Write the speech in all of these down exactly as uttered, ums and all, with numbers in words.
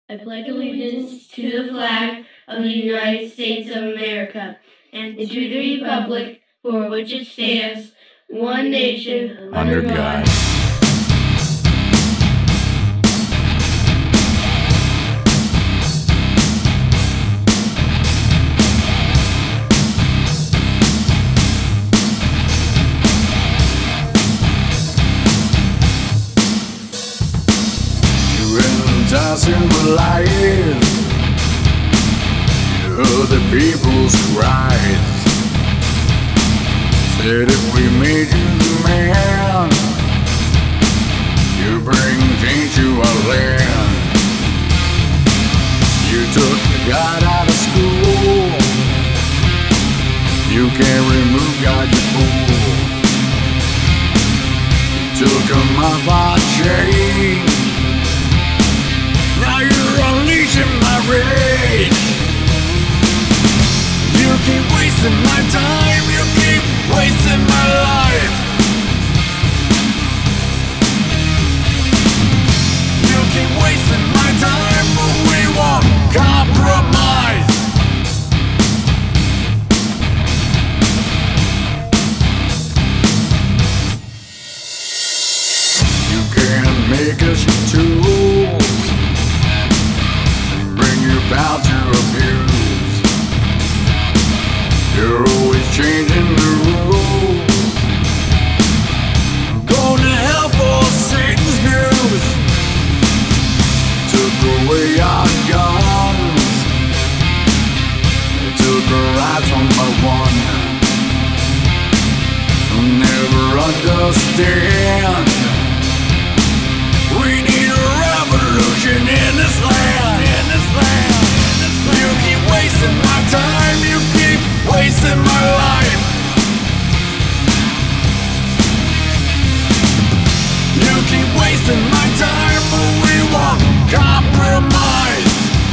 I pledge allegiance to the flag of the United States of America and to the republic for which it stands, one nation, under God. Dancing with light, you heard the people's cries. Said if we made you the man, you bring change to our land. You took God out of school, you can't remove God, you fool. You took him off our chain, now you're unleashing my rage. You keep wasting my time, you keep wasting my life. You keep wasting my time, but we won't compromise. You can't make us your tools, about to abuse. You're always changing the rules. Going to hell for Satan's news. Took away our guns, they took our rights one by one. I'll never understand. We need a revolution in this land, in this land. You keep wasting my time, you keep wasting my life. You keep wasting my time, but we won't compromise.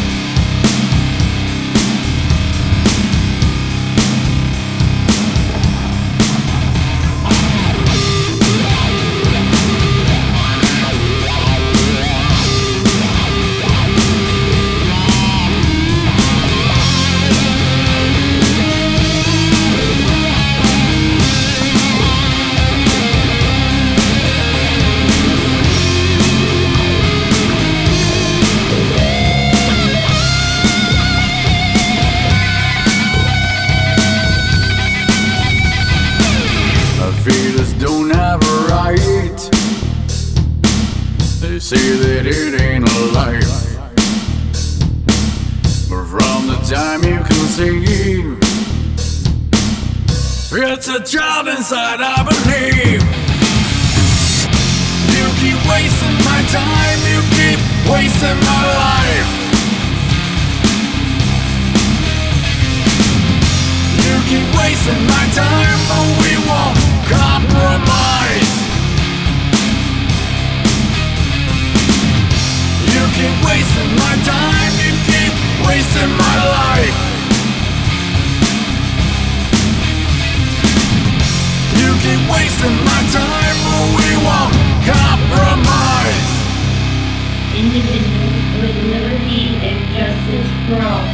Fetus don't have a right. They say that it ain't a life, but from the time you conceive, it's a child inside, I believe. You keep wasting my time, you keep wasting my life. You keep wasting my time, but we won't compromise. You keep wasting my time, you keep wasting my life. You keep wasting my time, but we won't compromise. Individual with liberty and justice for all.